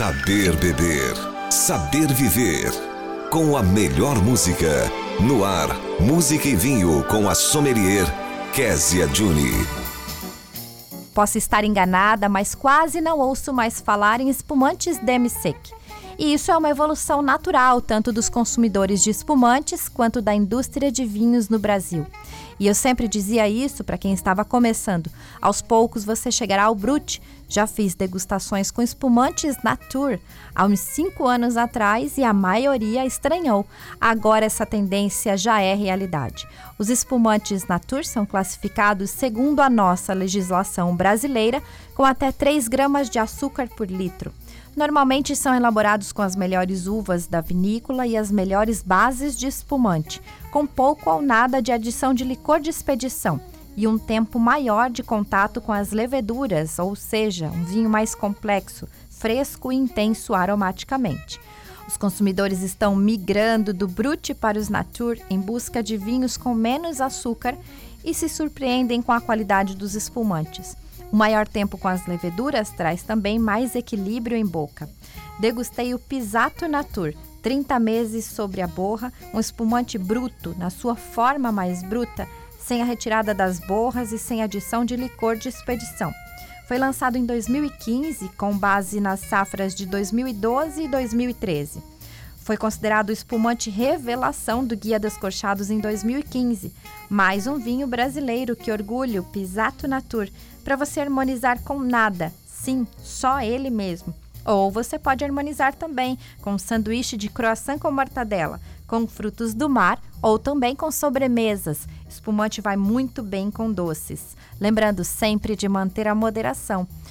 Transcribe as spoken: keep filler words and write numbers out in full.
Saber beber, saber viver. Com a melhor música. No ar, música e vinho com a sommelier Kézia Juni. Posso estar enganada, mas quase não ouço mais falar em espumantes demi-sec. E isso é uma evolução natural, tanto dos consumidores de espumantes quanto da indústria de vinhos no Brasil. E eu sempre dizia isso para quem estava começando. Aos poucos você chegará ao Brut. Já fiz degustações com espumantes Natur há uns cinco anos atrás e a maioria estranhou. Agora essa tendência já é realidade. Os espumantes Natur são classificados segundo a nossa legislação brasileira com até três gramas de açúcar por litro. Normalmente são elaborados com as melhores uvas da vinícola e as melhores bases de espumante, com pouco ou nada de adição de licor de expedição e um tempo maior de contato com as leveduras, ou seja, um vinho mais complexo, fresco e intenso aromaticamente. Os consumidores estão migrando do Brut para os Natur em busca de vinhos com menos açúcar e se surpreendem com a qualidade dos espumantes. O maior tempo com as leveduras traz também mais equilíbrio em boca. Degustei o Pisato Natur, trinta meses sobre a borra, um espumante bruto, na sua forma mais bruta, sem a retirada das borras e sem adição de licor de expedição. Foi lançado em dois mil e quinze, com base nas safras de dois mil e doze e dois mil e treze. Foi considerado o espumante revelação do Guia Descorchados em dois mil e quinze. Mais um vinho brasileiro que orgulha o Pisato Natur, para você harmonizar com nada, sim, só ele mesmo. Ou você pode harmonizar também com um sanduíche de croissant com mortadela, com frutos do mar ou também com sobremesas. Espumante vai muito bem com doces. Lembrando sempre de manter a moderação.